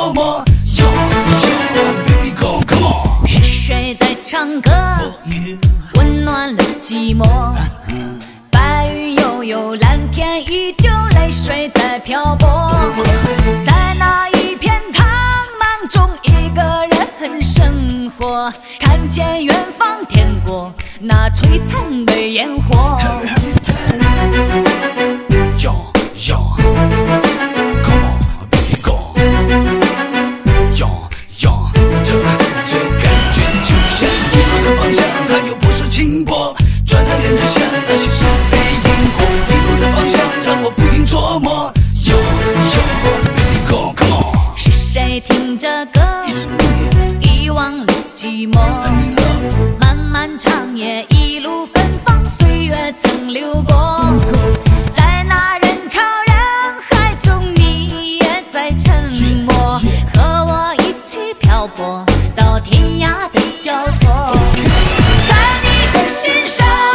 琢磨。Yo yo baby go come on， 是谁在唱歌，温暖了寂寞？白云悠悠，蓝天依旧，泪水在漂泊。在那一片苍茫中，一个人生活，看见远方天国那璀璨的烟火。 Yo yo come on baby go， Yo yo这感觉就像一路的方向，还有不说轻薄，转眼连着想那些是被引火，一路的方向让我不停琢磨。Yo yo baby go come on， 是谁听着歌，遗忘了寂寞？漫漫长夜，一路芬芳，岁月曾流过。在那人潮人海中，你也在沉默，和我一起漂泊到天涯的交错。在你的心上。